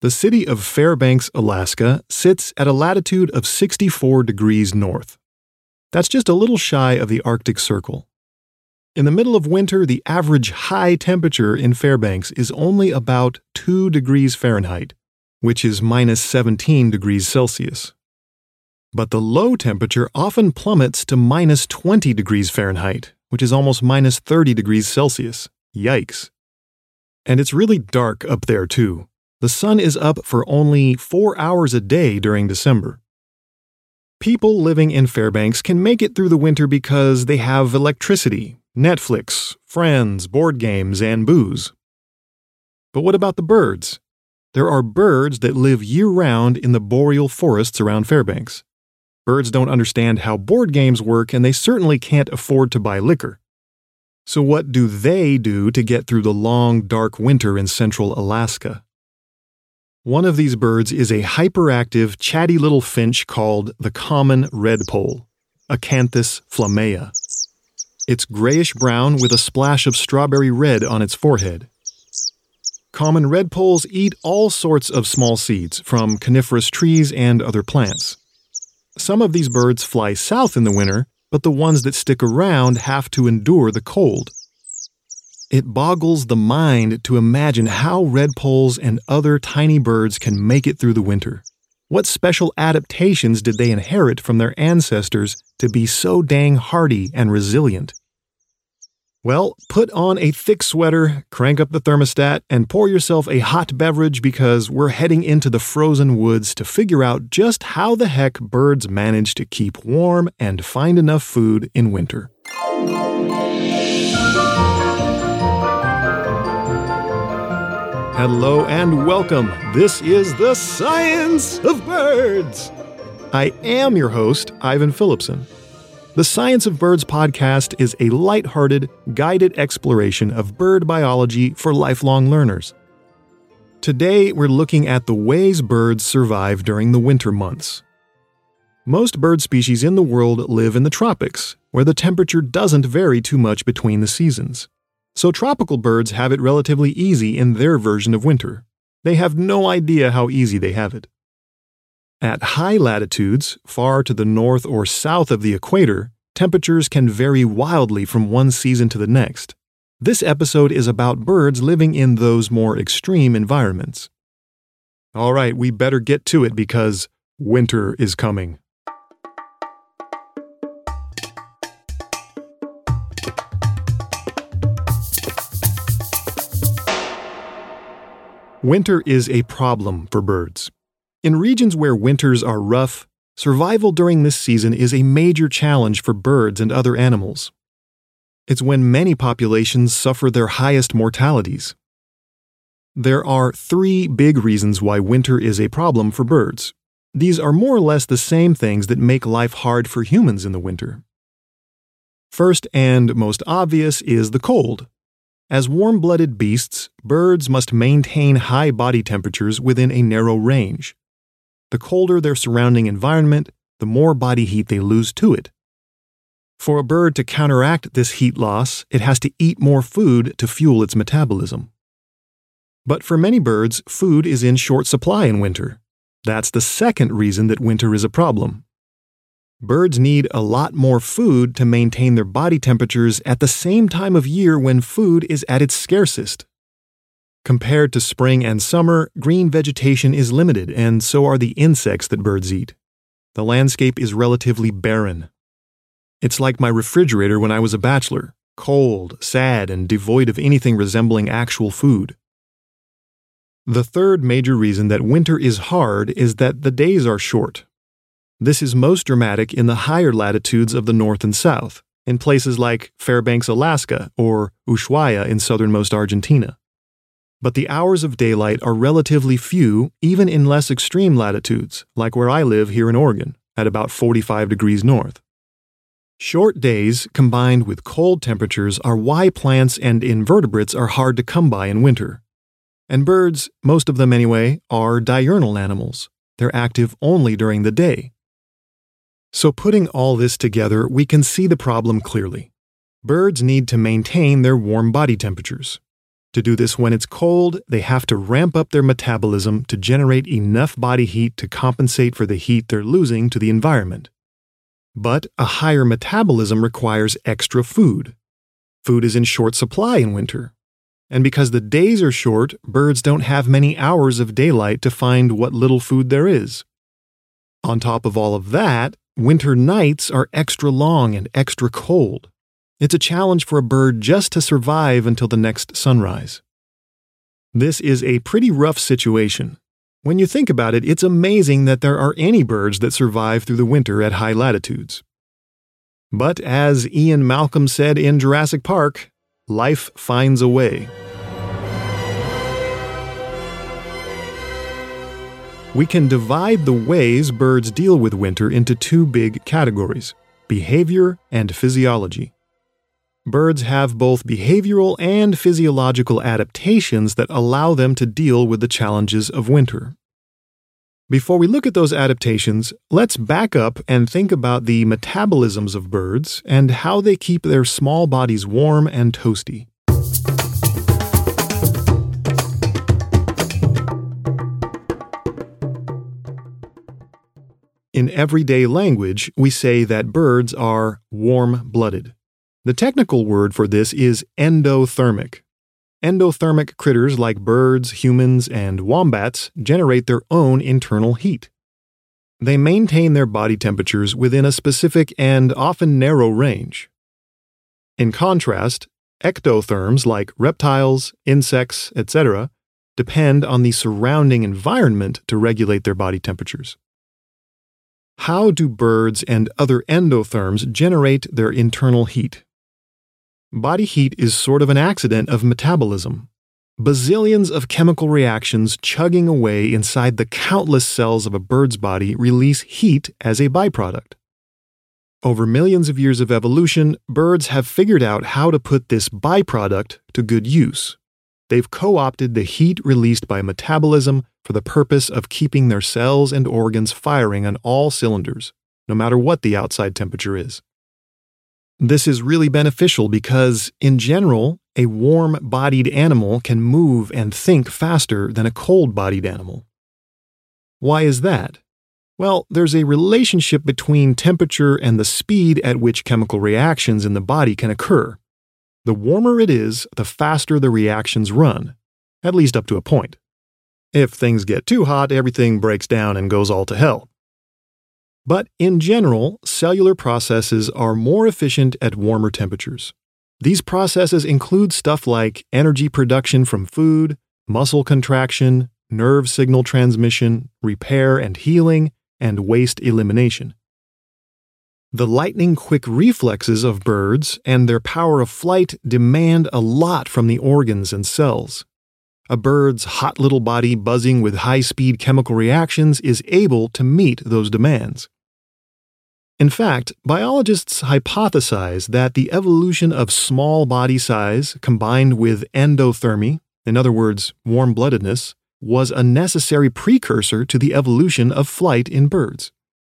The city of Fairbanks, Alaska, sits at a latitude of 64 degrees north. That's just a little shy of the Arctic Circle. In the middle of winter, the average high temperature in Fairbanks is only about 2 degrees Fahrenheit, which is minus 17 degrees Celsius. But the low temperature often plummets to minus 20 degrees Fahrenheit, which is almost minus 30 degrees Celsius. Yikes. And it's really dark up there, too. The sun is up for only 4 hours a day during December. People living in Fairbanks can make it through the winter because they have electricity, Netflix, friends, board games, and booze. But what about the birds? There are birds that live year-round in the boreal forests around Fairbanks. Birds don't understand how board games work, and they certainly can't afford to buy liquor. So what do they do to get through the long, dark winter in central Alaska? One of these birds is a hyperactive, chatty little finch called the common redpoll, Acanthus flammea. It's grayish-brown with a splash of strawberry red on its forehead. Common redpolls eat all sorts of small seeds from coniferous trees and other plants. Some of these birds fly south in the winter, but the ones that stick around have to endure the cold. It boggles the mind to imagine how redpolls and other tiny birds can make it through the winter. What special adaptations did they inherit from their ancestors to be so dang hardy and resilient? Well, put on a thick sweater, crank up the thermostat, and pour yourself a hot beverage because we're heading into the frozen woods to figure out just how the heck birds manage to keep warm and find enough food in winter. Hello and welcome. This is the Science of Birds. I am your host, Ivan Phillipson. The Science of Birds podcast is a lighthearted, guided exploration of bird biology for lifelong learners. Today, we're looking at the ways birds survive during the winter months. Most bird species in the world live in the tropics, where the temperature doesn't vary too much between the seasons. So tropical birds have it relatively easy in their version of winter. They have no idea how easy they have it. At high latitudes, far to the north or south of the equator, temperatures can vary wildly from one season to the next. This episode is about birds living in those more extreme environments. All right, we better get to it because winter is coming. Winter is a problem for birds. In regions where winters are rough, survival during this season is a major challenge for birds and other animals. It's when many populations suffer their highest mortalities. There are 3 big reasons why winter is a problem for birds. These are more or less the same things that make life hard for humans in the winter. First and most obvious is the cold. As warm-blooded beasts, birds must maintain high body temperatures within a narrow range. The colder their surrounding environment, the more body heat they lose to it. For a bird to counteract this heat loss, it has to eat more food to fuel its metabolism. But for many birds, food is in short supply in winter. That's the second reason that winter is a problem. Birds need a lot more food to maintain their body temperatures at the same time of year when food is at its scarcest. Compared to spring and summer, green vegetation is limited, and so are the insects that birds eat. The landscape is relatively barren. It's like my refrigerator when I was a bachelor, cold, sad, and devoid of anything resembling actual food. The third major reason that winter is hard is that the days are short. This is most dramatic in the higher latitudes of the north and south, in places like Fairbanks, Alaska, or Ushuaia in southernmost Argentina. But the hours of daylight are relatively few even in less extreme latitudes, like where I live here in Oregon, at about 45 degrees north. Short days combined with cold temperatures are why plants and invertebrates are hard to come by in winter. And birds, most of them anyway, are diurnal animals. They're active only during the day. So putting all this together, we can see the problem clearly. Birds need to maintain their warm body temperatures. To do this when it's cold, they have to ramp up their metabolism to generate enough body heat to compensate for the heat they're losing to the environment. But a higher metabolism requires extra food. Food is in short supply in winter. And because the days are short, birds don't have many hours of daylight to find what little food there is. On top of all of that, winter nights are extra long and extra cold. It's a challenge for a bird just to survive until the next sunrise. This is a pretty rough situation. When you think about it, it's amazing that there are any birds that survive through the winter at high latitudes. But as Ian Malcolm said in Jurassic Park, life finds a way. We can divide the ways birds deal with winter into two big categories: behavior and physiology. Birds have both behavioral and physiological adaptations that allow them to deal with the challenges of winter. Before we look at those adaptations, let's back up and think about the metabolisms of birds and how they keep their small bodies warm and toasty. In everyday language, we say that birds are warm-blooded. The technical word for this is endothermic. Endothermic critters like birds, humans, and wombats generate their own internal heat. They maintain their body temperatures within a specific and often narrow range. In contrast, ectotherms like reptiles, insects, etc., depend on the surrounding environment to regulate their body temperatures. How do birds and other endotherms generate their internal heat? Body heat is sort of an accident of metabolism. Bazillions of chemical reactions chugging away inside the countless cells of a bird's body release heat as a byproduct. Over millions of years of evolution, birds have figured out how to put this byproduct to good use. They've co-opted the heat released by metabolism for the purpose of keeping their cells and organs firing on all cylinders, no matter what the outside temperature is. This is really beneficial because, in general, a warm-bodied animal can move and think faster than a cold-bodied animal. Why is that? Well, there's a relationship between temperature and the speed at which chemical reactions in the body can occur. The warmer it is, the faster the reactions run, at least up to a point. If things get too hot, everything breaks down and goes all to hell. But in general, cellular processes are more efficient at warmer temperatures. These processes include stuff like energy production from food, muscle contraction, nerve signal transmission, repair and healing, and waste elimination. The lightning-quick reflexes of birds and their power of flight demand a lot from the organs and cells. A bird's hot little body buzzing with high-speed chemical reactions is able to meet those demands. In fact, biologists hypothesize that the evolution of small body size combined with endothermy, in other words, warm-bloodedness, was a necessary precursor to the evolution of flight in birds.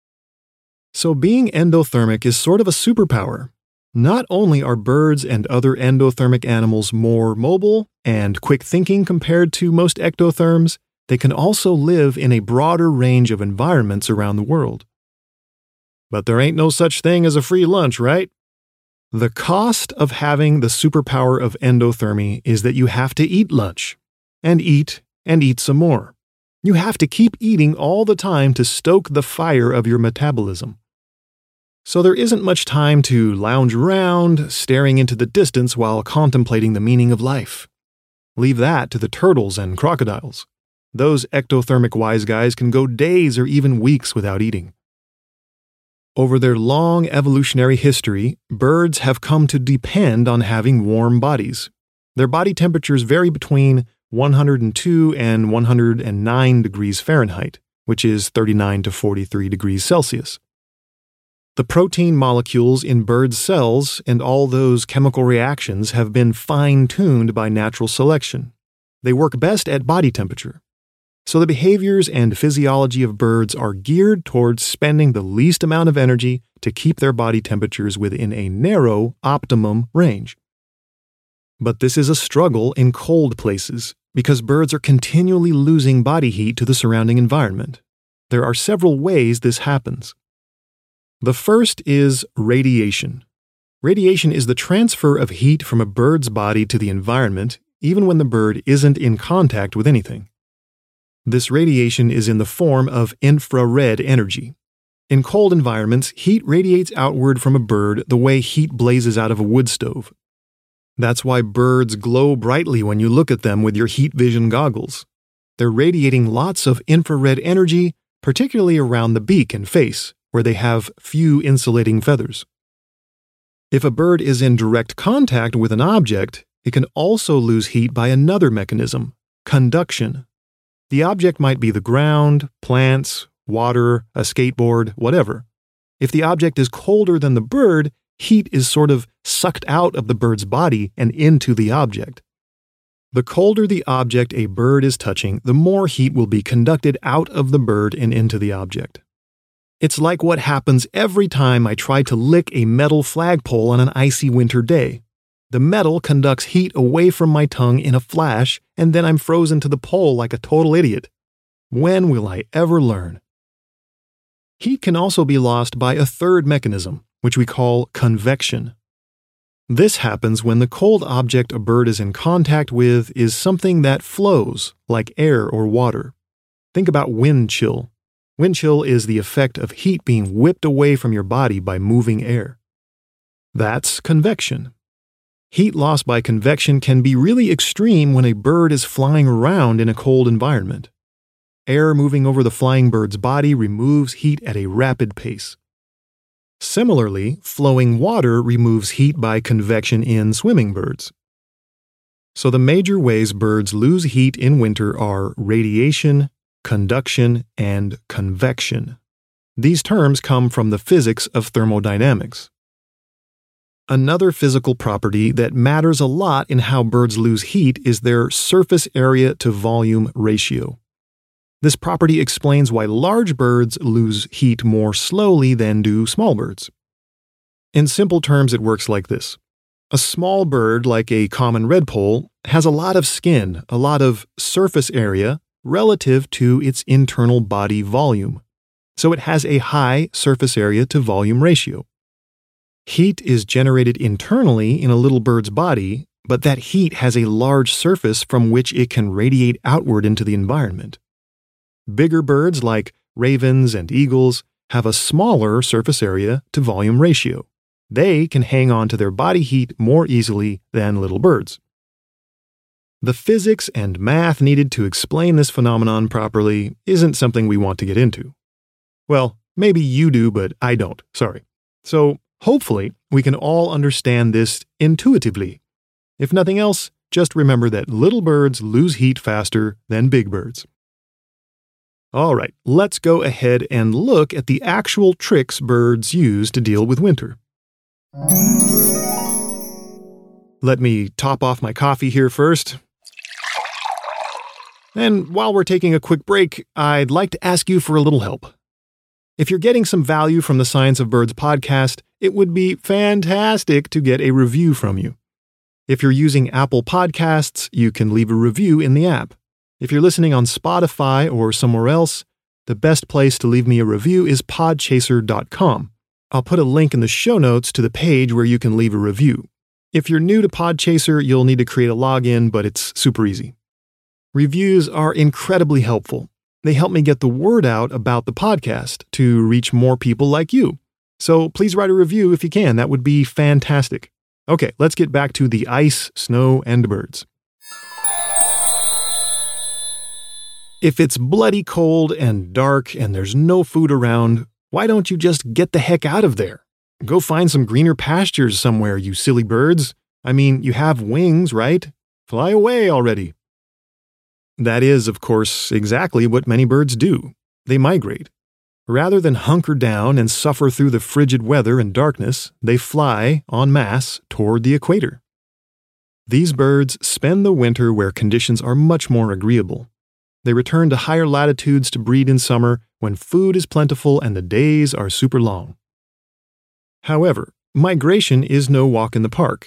So being endothermic is sort of a superpower. Not only are birds and other endothermic animals more mobile and quick-thinking compared to most ectotherms, they can also live in a broader range of environments around the world. But there ain't no such thing as a free lunch, right? The cost of having the superpower of endothermy is that you have to eat lunch, and eat some more. You have to keep eating all the time to stoke the fire of your metabolism. So there isn't much time to lounge around, staring into the distance while contemplating the meaning of life. Leave that to the turtles and crocodiles. Those ectothermic wise guys can go days or even weeks without eating. Over their long evolutionary history, birds have come to depend on having warm bodies. Their body temperatures vary between 102 and 109 degrees Fahrenheit, which is 39 to 43 degrees Celsius. The protein molecules in birds' cells and all those chemical reactions have been fine-tuned by natural selection. They work best at body temperature. So the behaviors and physiology of birds are geared towards spending the least amount of energy to keep their body temperatures within a narrow, optimum range. But this is a struggle in cold places because birds are continually losing body heat to the surrounding environment. There are several ways this happens. The first is radiation. Radiation is the transfer of heat from a bird's body to the environment, even when the bird isn't in contact with anything. This radiation is in the form of infrared energy. In cold environments, heat radiates outward from a bird the way heat blazes out of a wood stove. That's why birds glow brightly when you look at them with your heat vision goggles. They're radiating lots of infrared energy, particularly around the beak and face, where they have few insulating feathers. If a bird is in direct contact with an object, it can also lose heat by another mechanism, conduction. The object might be the ground, plants, water, a skateboard, whatever. If the object is colder than the bird, heat is sort of sucked out of the bird's body and into the object. The colder the object a bird is touching, the more heat will be conducted out of the bird and into the object. It's like what happens every time I try to lick a metal flagpole on an icy winter day. The metal conducts heat away from my tongue in a flash, and then I'm frozen to the pole like a total idiot. When will I ever learn? Heat can also be lost by a third mechanism, which we call convection. This happens when the cold object a bird is in contact with is something that flows, like air or water. Think about wind chill. Wind chill is the effect of heat being whipped away from your body by moving air. That's convection. Heat loss by convection can be really extreme when a bird is flying around in a cold environment. Air moving over the flying bird's body removes heat at a rapid pace. Similarly, flowing water removes heat by convection in swimming birds. So the major ways birds lose heat in winter are radiation, conduction, and convection. These terms come from the physics of thermodynamics. Another physical property that matters a lot in how birds lose heat is their surface area to volume ratio. This property explains why large birds lose heat more slowly than do small birds. In simple terms, it works like this. A small bird, like a common redpoll, has a lot of skin, a lot of surface area relative to its internal body volume. So it has a high surface area to volume ratio. Heat is generated internally in a little bird's body, but that heat has a large surface from which it can radiate outward into the environment. Bigger birds like ravens and eagles have a smaller surface area to volume ratio. They can hang on to their body heat more easily than little birds. The physics and math needed to explain this phenomenon properly isn't something we want to get into. Well, maybe you do, but I don't, sorry. So, hopefully, we can all understand this intuitively. If nothing else, just remember that little birds lose heat faster than big birds. All right, let's go ahead and look at the actual tricks birds use to deal with winter. Let me top off my coffee here first. And while we're taking a quick break, I'd like to ask you for a little help. If you're getting some value from the Science of Birds podcast, it would be fantastic to get a review from you. If you're using Apple Podcasts, you can leave a review in the app. If you're listening on Spotify or somewhere else, the best place to leave me a review is podchaser.com. I'll put a link in the show notes to the page where you can leave a review. If you're new to Podchaser, you'll need to create a login, but it's super easy. Reviews are incredibly helpful. They help me get the word out about the podcast to reach more people like you. So please write a review if you can. That would be fantastic. Okay, let's get back to the ice, snow, and birds. If it's bloody cold and dark and there's no food around, why don't you just get the heck out of there? Go find some greener pastures somewhere, you silly birds. I mean, you have wings, right? Fly away already. That is, of course, exactly what many birds do. They migrate. Rather than hunker down and suffer through the frigid weather and darkness, they fly, en masse, toward the equator. These birds spend the winter where conditions are much more agreeable. They return to higher latitudes to breed in summer when food is plentiful and the days are super long. However, migration is no walk in the park.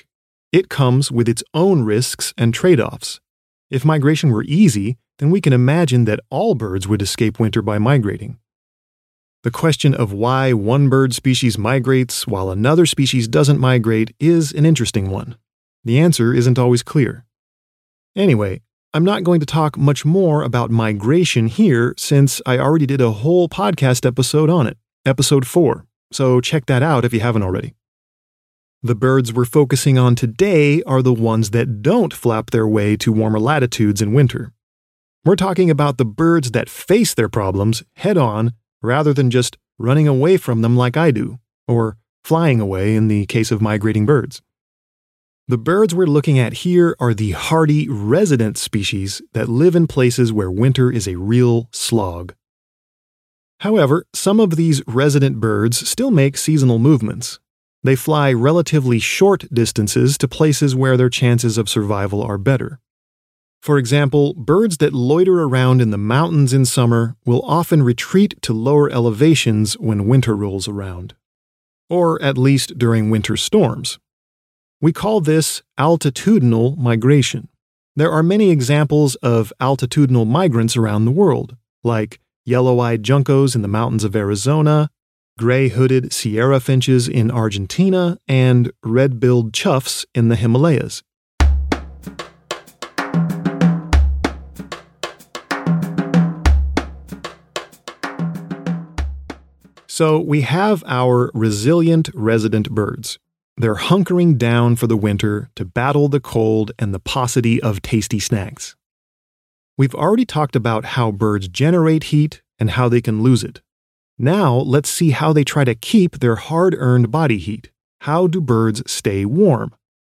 It comes with its own risks and trade-offs. If migration were easy, then we can imagine that all birds would escape winter by migrating. The question of why one bird species migrates while another species doesn't migrate is an interesting one. The answer isn't always clear. Anyway, I'm not going to talk much more about migration here since I already did a whole podcast episode on it, episode 4, so check that out if you haven't already. The birds we're focusing on today are the ones that don't flap their way to warmer latitudes in winter. We're talking about the birds that face their problems head-on rather than just running away from them like I do, or flying away in the case of migrating birds. The birds we're looking at here are the hardy resident species that live in places where winter is a real slog. However, some of these resident birds still make seasonal movements. They fly relatively short distances to places where their chances of survival are better. For example, birds that loiter around in the mountains in summer will often retreat to lower elevations when winter rolls around, or at least during winter storms. We call this altitudinal migration. There are many examples of altitudinal migrants around the world, like yellow-eyed juncos in the mountains of Arizona, gray-hooded Sierra finches in Argentina, and red-billed choughs in the Himalayas. So we have our resilient resident birds. They're hunkering down for the winter to battle the cold and the paucity of tasty snacks. We've already talked about how birds generate heat and how they can lose it. Now let's see how they try to keep their hard-earned body heat. How do birds stay warm?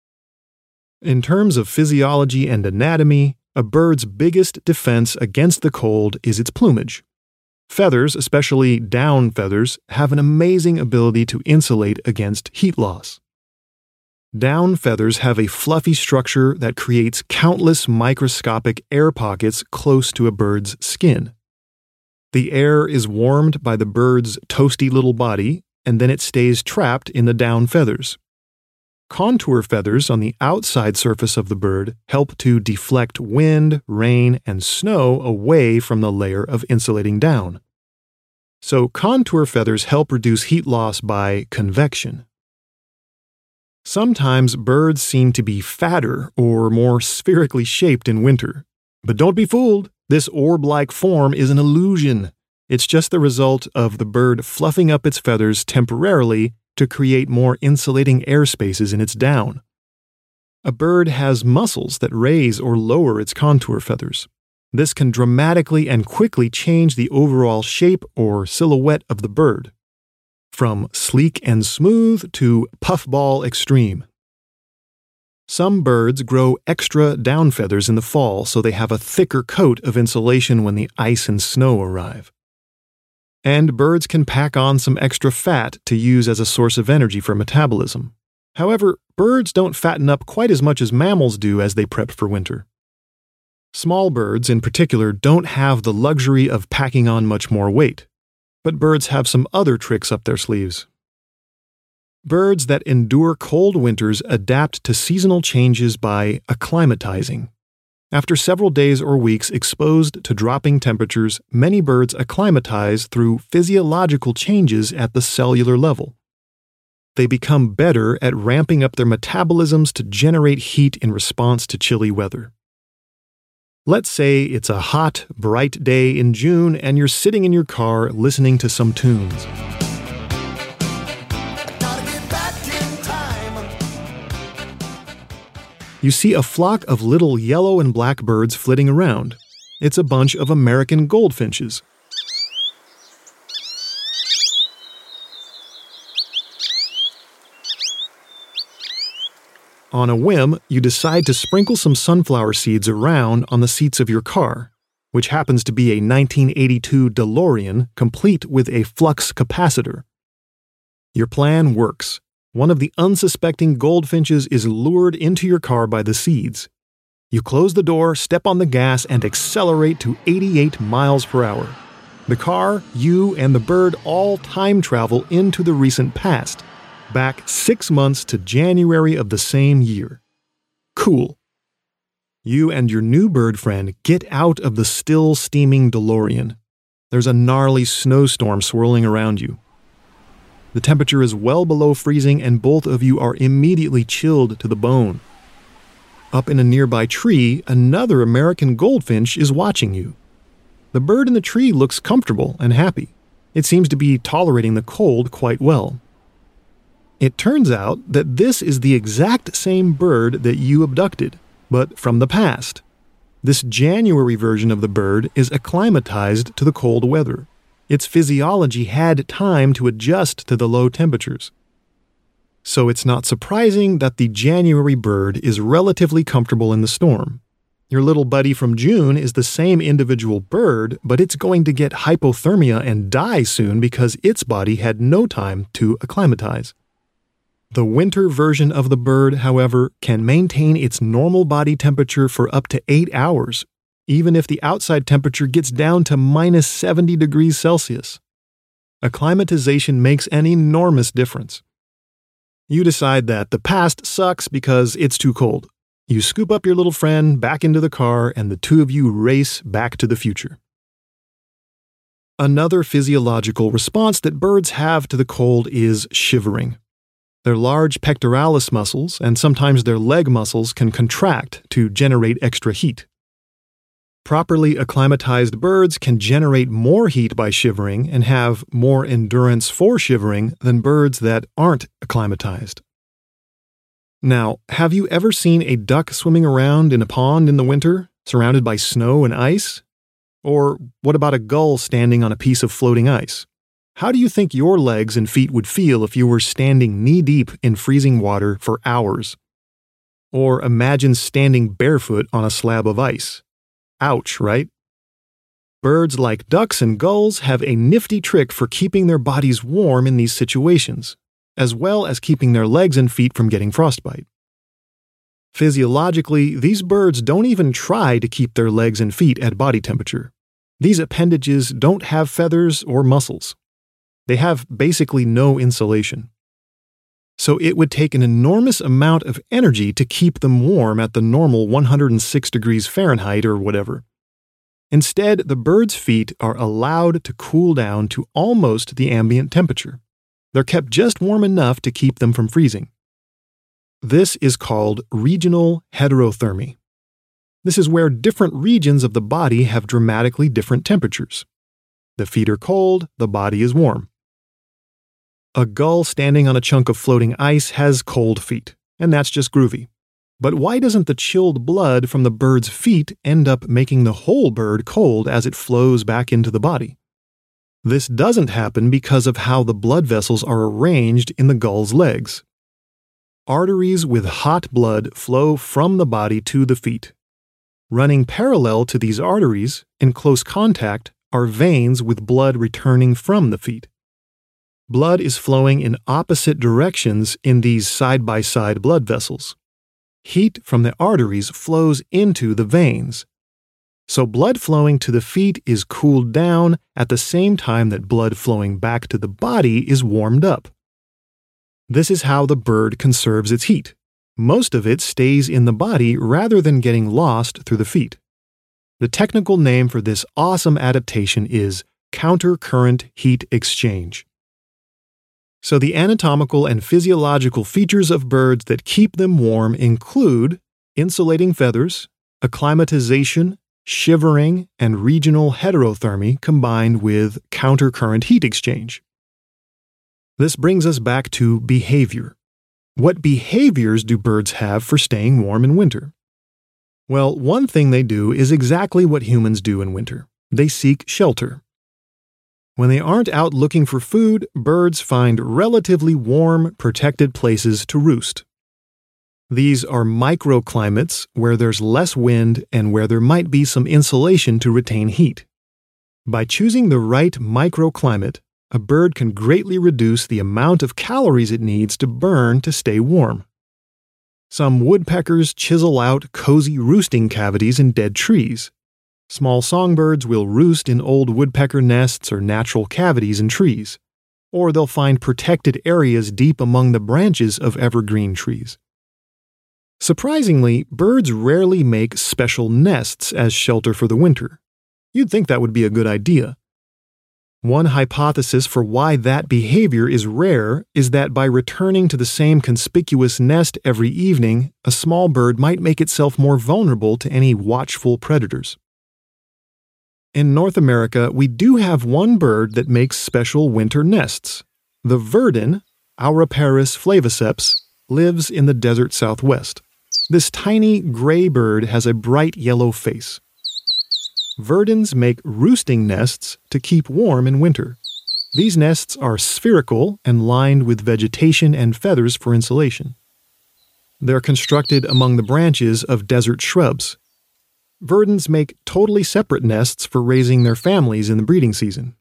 In terms of physiology and anatomy, a bird's biggest defense against the cold is its plumage. Feathers, especially down feathers, have an amazing ability to insulate against heat loss. Down feathers have a fluffy structure that creates countless microscopic air pockets close to a bird's skin. The air is warmed by the bird's toasty little body, and then it stays trapped in the down feathers. Contour feathers on the outside surface of the bird help to deflect wind, rain, and snow away from the layer of insulating down. So contour feathers help reduce heat loss by convection. Sometimes birds seem to be fatter or more spherically shaped in winter. But don't be fooled, this orb-like form is an illusion. It's just the result of the bird fluffing up its feathers temporarily to create more insulating air spaces in its down. A bird has muscles that raise or lower its contour feathers. This can dramatically and quickly change the overall shape or silhouette of the bird, from sleek and smooth to puffball extreme. Some birds grow extra down feathers in the fall so they have a thicker coat of insulation when the ice and snow arrive. And birds can pack on some extra fat to use as a source of energy for metabolism. However, birds don't fatten up quite as much as mammals do as they prep for winter. Small birds, in particular, don't have the luxury of packing on much more weight. But birds have some other tricks up their sleeves. Birds that endure cold winters adapt to seasonal changes by acclimatizing. After several days or weeks exposed to dropping temperatures, many birds acclimatize through physiological changes at the cellular level. They become better at ramping up their metabolisms to generate heat in response to chilly weather. Let's say it's a hot, bright day in June and you're sitting in your car listening to some tunes. You see a flock of little yellow and black birds flitting around. It's a bunch of American goldfinches. On a whim, you decide to sprinkle some sunflower seeds around on the seats of your car, which happens to be a 1982 DeLorean complete with a flux capacitor. Your plan works. One of the unsuspecting goldfinches is lured into your car by the seeds. You close the door, step on the gas, and accelerate to 88 miles per hour. The car, you, and the bird all time travel into the recent past. back 6 months to January of the same year. Cool. You and your new bird friend get out of the still steaming DeLorean. There's a gnarly snowstorm swirling around you. The temperature is well below freezing and both of you are immediately chilled to the bone. Up in a nearby tree, another American goldfinch is watching you. The bird in the tree looks comfortable and happy. It seems to be tolerating the cold quite well. It turns out that this is the exact same bird that you abducted, but from the past. This January version of the bird is acclimatized to the cold weather. Its physiology had time to adjust to the low temperatures. So it's not surprising that the January bird is relatively comfortable in the storm. Your little buddy from June is the same individual bird, but it's going to get hypothermia and die soon because its body had no time to acclimatize. The winter version of the bird, however, can maintain its normal body temperature for up to 8 hours, even if the outside temperature gets down to minus 70 degrees Celsius. Acclimatization makes an enormous difference. You decide that the past sucks because it's too cold. You scoop up your little friend back into the car and the two of you race back to the future. Another physiological response that birds have to the cold is shivering. Their large pectoralis muscles and sometimes their leg muscles can contract to generate extra heat. Properly acclimatized birds can generate more heat by shivering and have more endurance for shivering than birds that aren't acclimatized. Now, have you ever seen a duck swimming around in a pond in the winter, surrounded by snow and ice? Or what about a gull standing on a piece of floating ice? How do you think your legs and feet would feel if you were standing knee-deep in freezing water for hours? Or imagine standing barefoot on a slab of ice. Ouch, right? Birds like ducks and gulls have a nifty trick for keeping their bodies warm in these situations, as well as keeping their legs and feet from getting frostbite. Physiologically, these birds don't even try to keep their legs and feet at body temperature. These appendages don't have feathers or muscles. They have basically no insulation. So it would take an enormous amount of energy to keep them warm at the normal 106 degrees Fahrenheit or whatever. Instead, the bird's feet are allowed to cool down to almost the ambient temperature. They're kept just warm enough to keep them from freezing. This is called regional heterothermy. This is where different regions of the body have dramatically different temperatures. The feet are cold, the body is warm. A gull standing on a chunk of floating ice has cold feet, and that's just groovy. But why doesn't the chilled blood from the bird's feet end up making the whole bird cold as it flows back into the body? This doesn't happen because of how the blood vessels are arranged in the gull's legs. Arteries with hot blood flow from the body to the feet. Running parallel to these arteries, in close contact, are veins with blood returning from the feet. Blood is flowing in opposite directions in these side-by-side blood vessels. Heat from the arteries flows into the veins. So blood flowing to the feet is cooled down at the same time that blood flowing back to the body is warmed up. This is how the bird conserves its heat. Most of it stays in the body rather than getting lost through the feet. The technical name for this awesome adaptation is counter-current heat exchange. So the anatomical and physiological features of birds that keep them warm include insulating feathers, acclimatization, shivering, and regional heterothermy combined with counter-current heat exchange. This brings us back to behavior. What behaviors do birds have for staying warm in winter? Well, one thing they do is exactly what humans do in winter. They seek shelter. When they aren't out looking for food, birds find relatively warm, protected places to roost. These are microclimates where there's less wind and where there might be some insulation to retain heat. By choosing the right microclimate, a bird can greatly reduce the amount of calories it needs to burn to stay warm. Some woodpeckers chisel out cozy roosting cavities in dead trees. Small songbirds will roost in old woodpecker nests or natural cavities in trees. or they'll find protected areas deep among the branches of evergreen trees. Surprisingly, birds rarely make special nests as shelter for the winter. You'd think that would be a good idea. One hypothesis for why that behavior is rare is that by returning to the same conspicuous nest every evening, a small bird might make itself more vulnerable to any watchful predators. In North America, we do have one bird that makes special winter nests. The verdin, Auraparis flavoceps, lives in the desert Southwest. This tiny gray bird has a bright yellow face. Verdins make roosting nests to keep warm in winter. These nests are spherical and lined with vegetation and feathers for insulation. They're constructed among the branches of desert shrubs. Verdins make totally separate nests for raising their families in the breeding season.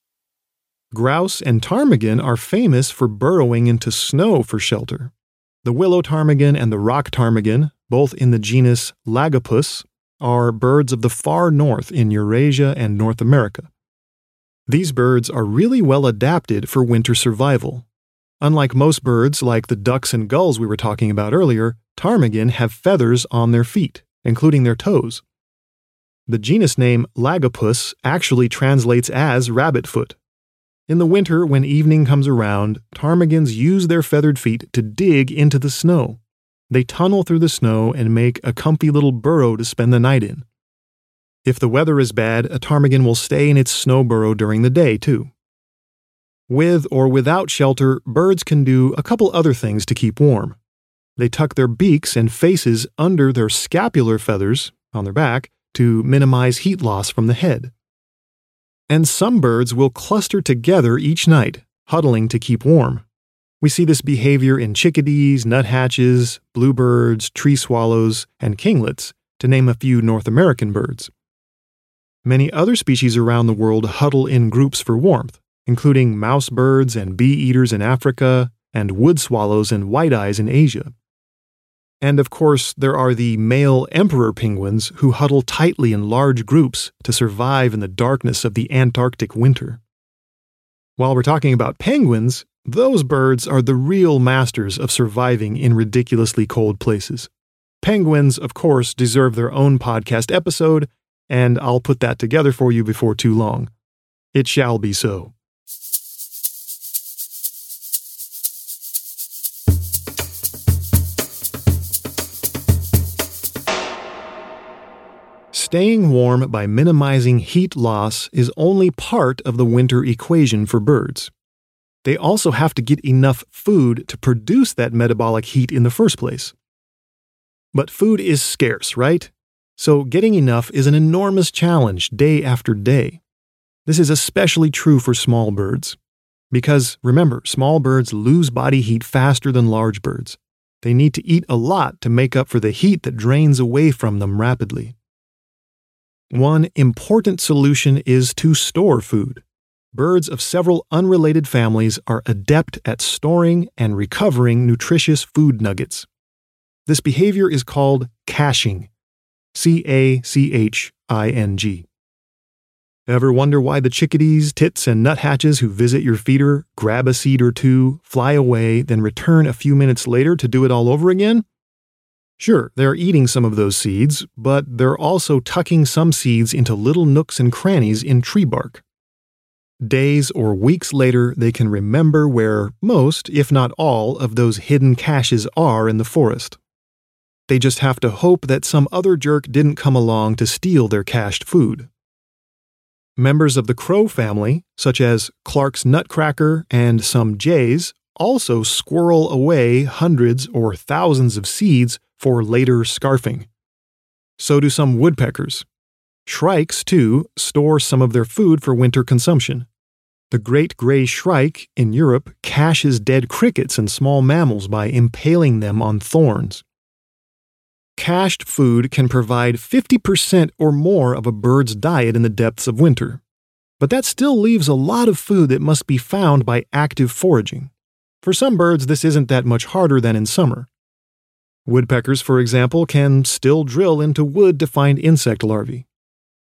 Grouse and ptarmigan are famous for burrowing into snow for shelter. The willow ptarmigan and the rock ptarmigan, both in the genus Lagopus, are birds of the far north in Eurasia and North America. These birds are really well adapted for winter survival. Unlike most birds like the ducks and gulls we were talking about earlier, ptarmigan have feathers on their feet, including their toes. The genus name Lagopus actually translates as rabbit foot. In the winter, when evening comes around, ptarmigans use their feathered feet to dig into the snow. They tunnel through the snow and make a comfy little burrow to spend the night in. If the weather is bad, a ptarmigan will stay in its snow burrow during the day, too. With or without shelter, birds can do a couple other things to keep warm. They tuck their beaks and faces under their scapular feathers, on their back, to minimize heat loss from the head. And some birds will cluster together each night, huddling to keep warm. We see this behavior in chickadees, nuthatches, bluebirds, tree swallows, and kinglets, to name a few North American birds. Many other species around the world huddle in groups for warmth, including mouse birds and bee-eaters in Africa, and wood swallows and white-eyes in Asia. And of course, there are the male emperor penguins who huddle tightly in large groups to survive in the darkness of the Antarctic winter. While we're talking about penguins, those birds are the real masters of surviving in ridiculously cold places. Penguins, of course, deserve their own podcast episode, and I'll put that together for you before too long. It shall be so. Staying warm by minimizing heat loss is only part of the winter equation for birds. They also have to get enough food to produce that metabolic heat in the first place. But food is scarce, right? So getting enough is an enormous challenge day after day. This is especially true for small birds. Because, remember, small birds lose body heat faster than large birds. They need to eat a lot to make up for the heat that drains away from them rapidly. One important solution is to store food. Birds of several unrelated families are adept at storing and recovering nutritious food nuggets. This behavior is called caching. C-A-C-H-I-N-G. Ever wonder why the chickadees, tits, and nuthatches who visit your feeder grab a seed or two, fly away, then return a few minutes later to do it all over again? Sure, they're eating some of those seeds, but they're also tucking some seeds into little nooks and crannies in tree bark. Days or weeks later, they can remember where most, if not all, of those hidden caches are in the forest. They just have to hope that some other jerk didn't come along to steal their cached food. Members of the crow family, such as Clark's nutcracker and some jays, also squirrel away hundreds or thousands of seeds for later scarfing. So do some woodpeckers. Shrikes, too, store some of their food for winter consumption. The great gray shrike in Europe caches dead crickets and small mammals by impaling them on thorns. Cached food can provide 50% or more of a bird's diet in the depths of winter. But that still leaves a lot of food that must be found by active foraging. For some birds, this isn't that much harder than in summer. Woodpeckers, for example, can still drill into wood to find insect larvae.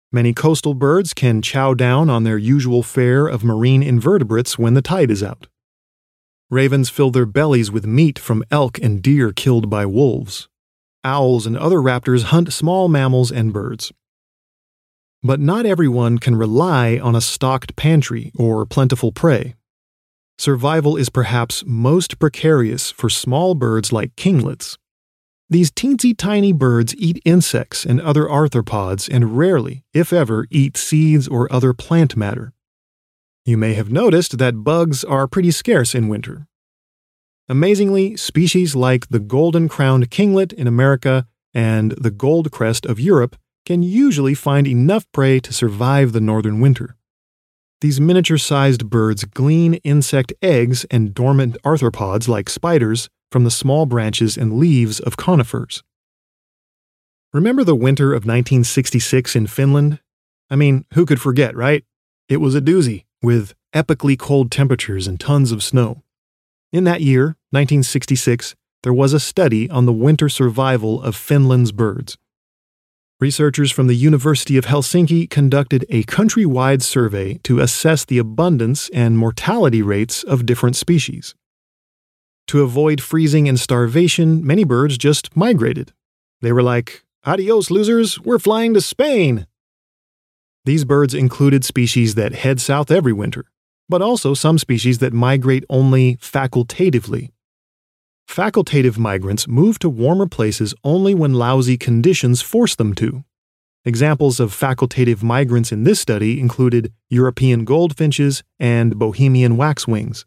Many coastal birds can chow down on their usual fare of marine invertebrates when the tide is out. Ravens fill their bellies with meat from elk and deer killed by wolves. Owls and other raptors hunt small mammals and birds. But not everyone can rely on a stocked pantry or plentiful prey. Survival is perhaps most precarious for small birds like kinglets. These teensy tiny birds eat insects and other arthropods and rarely, if ever, eat seeds or other plant matter. You may have noticed that bugs are pretty scarce in winter. Amazingly, species like the golden-crowned kinglet in America and the goldcrest of Europe can usually find enough prey to survive the northern winter. These miniature-sized birds glean insect eggs and dormant arthropods like spiders from the small branches and leaves of conifers. Remember the winter of 1966 in Finland? I mean, who could forget, right? It was a doozy, with epically cold temperatures and tons of snow. In that year, 1966, there was a study on the winter survival of Finland's birds. Researchers from the University of Helsinki conducted a countrywide survey to assess the abundance and mortality rates of different species. To avoid freezing and starvation, many birds just migrated. They were like, "Adios, losers, we're flying to Spain!" These birds included species that head south every winter, but also some species that migrate only facultatively. Facultative migrants move to warmer places only when lousy conditions force them to. Examples of facultative migrants in this study included European goldfinches and Bohemian waxwings.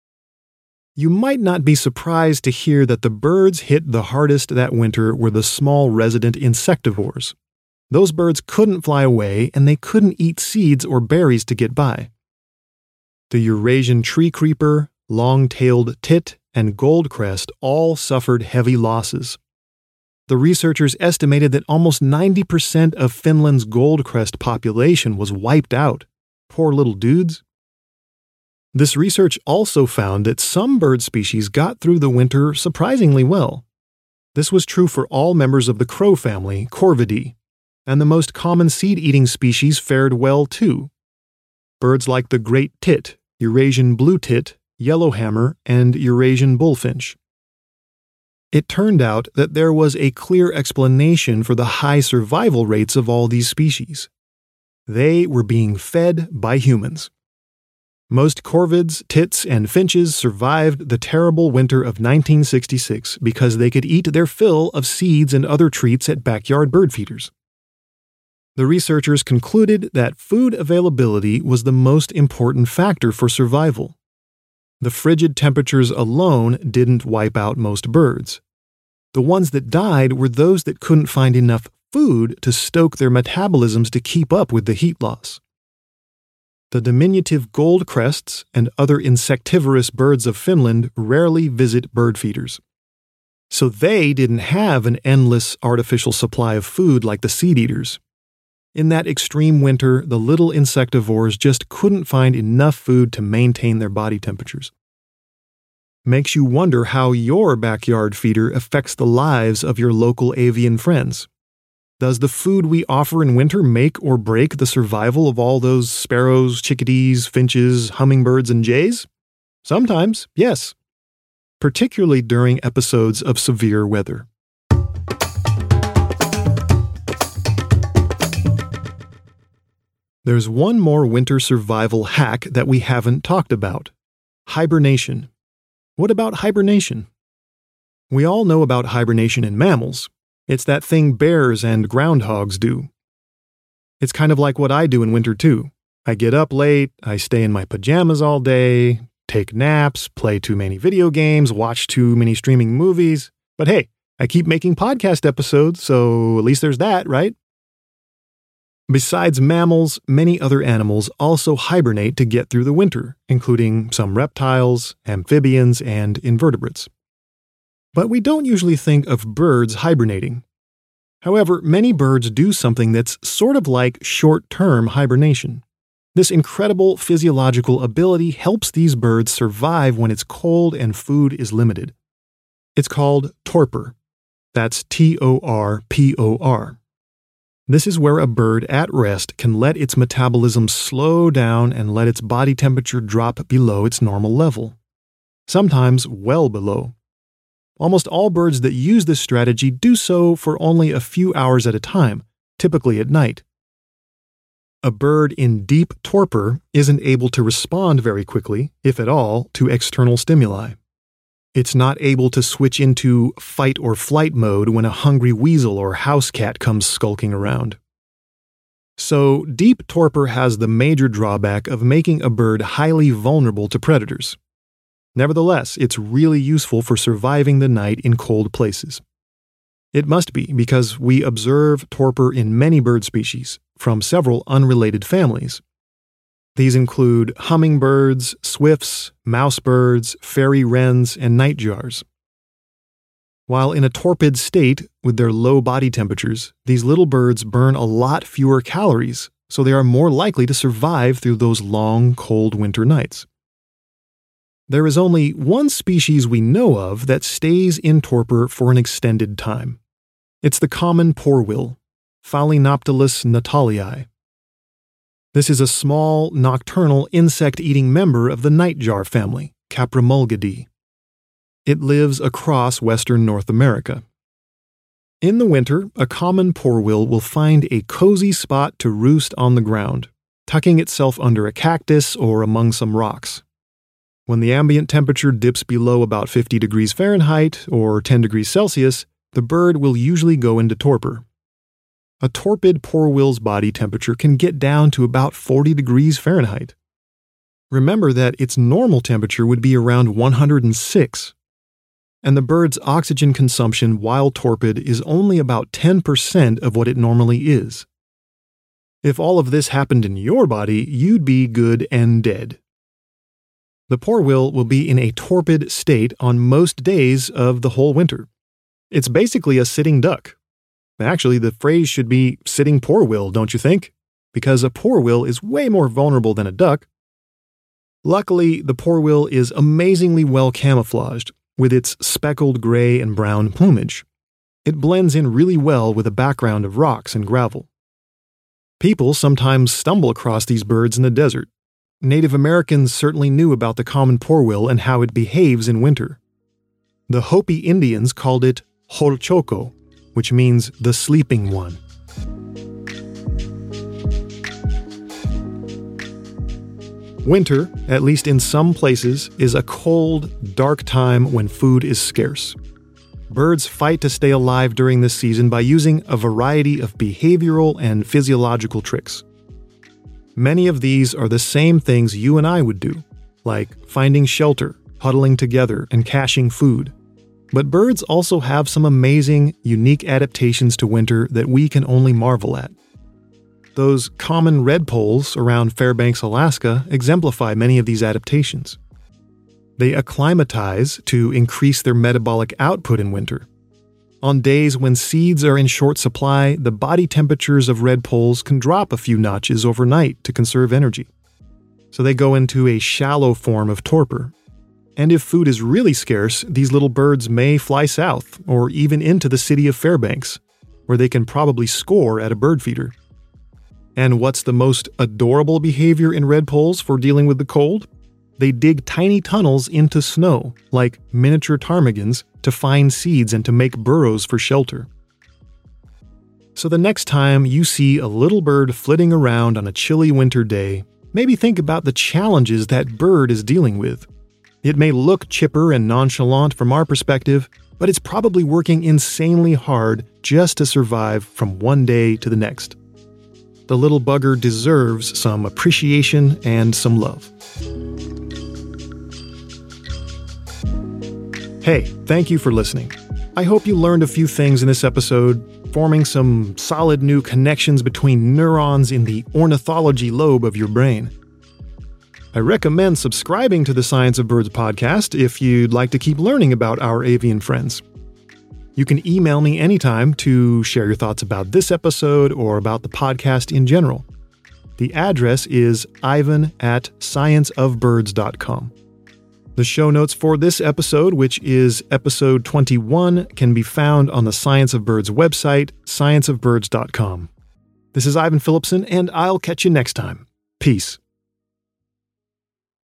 You might not be surprised to hear that the birds hit the hardest that winter were the small resident insectivores. Those birds couldn't fly away and they couldn't eat seeds or berries to get by. The Eurasian tree creeper, long-tailed tit, and goldcrest all suffered heavy losses. The researchers estimated that almost 90% of Finland's goldcrest population was wiped out. Poor little dudes. This research also found that some bird species got through the winter surprisingly well. This was true for all members of the crow family, Corvidae, and the most common seed-eating species fared well too. Birds like the great tit, Eurasian blue tit, yellowhammer, and Eurasian bullfinch. It turned out that there was a clear explanation for the high survival rates of all these species. They were being fed by humans. Most corvids, tits, and finches survived the terrible winter of 1966 because they could eat their fill of seeds and other treats at backyard bird feeders. The researchers concluded that food availability was the most important factor for survival. The frigid temperatures alone didn't wipe out most birds. The ones that died were those that couldn't find enough food to stoke their metabolisms to keep up with the heat loss. The diminutive goldcrests and other insectivorous birds of Finland rarely visit bird feeders. So they didn't have an endless artificial supply of food like the seed eaters. In that extreme winter, the little insectivores just couldn't find enough food to maintain their body temperatures. Makes you wonder how your backyard feeder affects the lives of your local avian friends. Does the food we offer in winter make or break the survival of all those sparrows, chickadees, finches, hummingbirds, and jays? Sometimes, yes. Particularly during episodes of severe weather. There's one more winter survival hack that we haven't talked about: hibernation. What about hibernation? We all know about hibernation in mammals. It's that thing bears and groundhogs do. It's kind of like what I do in winter too. I get up late, I stay in my pajamas all day, take naps, play too many video games, watch too many streaming movies. But hey, I keep making podcast episodes, so at least there's that, right? Besides mammals, many other animals also hibernate to get through the winter, including some reptiles, amphibians, and invertebrates. But we don't usually think of birds hibernating. However, many birds do something that's sort of like short-term hibernation. This incredible physiological ability helps these birds survive when it's cold and food is limited. It's called torpor. That's Torpor. This is where a bird at rest can let its metabolism slow down and let its body temperature drop below its normal level, sometimes well below. Almost all birds that use this strategy do so for only a few hours at a time, typically at night. A bird in deep torpor isn't able to respond very quickly, if at all, to external stimuli. It's not able to switch into fight or flight mode when a hungry weasel or house cat comes skulking around. So, deep torpor has the major drawback of making a bird highly vulnerable to predators. Nevertheless, it's really useful for surviving the night in cold places. It must be because we observe torpor in many bird species, from several unrelated families. These include hummingbirds, swifts, mousebirds, fairy wrens, and nightjars. While in a torpid state, with their low body temperatures, these little birds burn a lot fewer calories, so they are more likely to survive through those long, cold winter nights. There is only one species we know of that stays in torpor for an extended time. It's the common porwil, Phalinoptilus natalii. This is a small, nocturnal, insect-eating member of the nightjar family, Caprimulgidae. It lives across western North America. In the winter, a common porwil will find a cozy spot to roost on the ground, tucking itself under a cactus or among some rocks. When the ambient temperature dips below about 50 degrees Fahrenheit or 10 degrees Celsius, the bird will usually go into torpor. A torpid porwil's body temperature can get down to about 40 degrees Fahrenheit. Remember that its normal temperature would be around 106, and the bird's oxygen consumption while torpid is only about 10% of what it normally is. If all of this happened in your body, you'd be good and dead. The porwil will be in a torpid state on most days of the whole winter. It's basically a sitting duck. Actually, the phrase should be sitting porwil, don't you think? Because a porwil is way more vulnerable than a duck. Luckily, the porwil is amazingly well camouflaged with its speckled gray and brown plumage. It blends in really well with a background of rocks and gravel. People sometimes stumble across these birds in the desert. Native Americans certainly knew about the common porwil and how it behaves in winter. The Hopi Indians called it Holchoco, which means the sleeping one. Winter, at least in some places, is a cold, dark time when food is scarce. Birds fight to stay alive during this season by using a variety of behavioral and physiological tricks. Many of these are the same things you and I would do, like finding shelter, huddling together, and caching food. But birds also have some amazing, unique adaptations to winter that we can only marvel at. Those common redpolls around Fairbanks, Alaska, exemplify many of these adaptations. They acclimatize to increase their metabolic output in winter. On days when seeds are in short supply, the body temperatures of redpolls can drop a few notches overnight to conserve energy. So they go into a shallow form of torpor. And if food is really scarce, these little birds may fly south or even into the city of Fairbanks, where they can probably score at a bird feeder. And what's the most adorable behavior in redpolls for dealing with the cold? They dig tiny tunnels into snow, like miniature ptarmigans, to find seeds and to make burrows for shelter. So the next time you see a little bird flitting around on a chilly winter day, maybe think about the challenges that bird is dealing with. It may look chipper and nonchalant from our perspective, but it's probably working insanely hard just to survive from one day to the next. The little bugger deserves some appreciation and some love. Hey, thank you for listening. I hope you learned a few things in this episode, forming some solid new connections between neurons in the ornithology lobe of your brain. I recommend subscribing to the Science of Birds podcast if you'd like to keep learning about our avian friends. You can email me anytime to share your thoughts about this episode or about the podcast in general. The address is ivan@scienceofbirds.com. The show notes for this episode, which is episode 21, can be found on the Science of Birds website, scienceofbirds.com. This is Ivan Phillipson, and I'll catch you next time. Peace.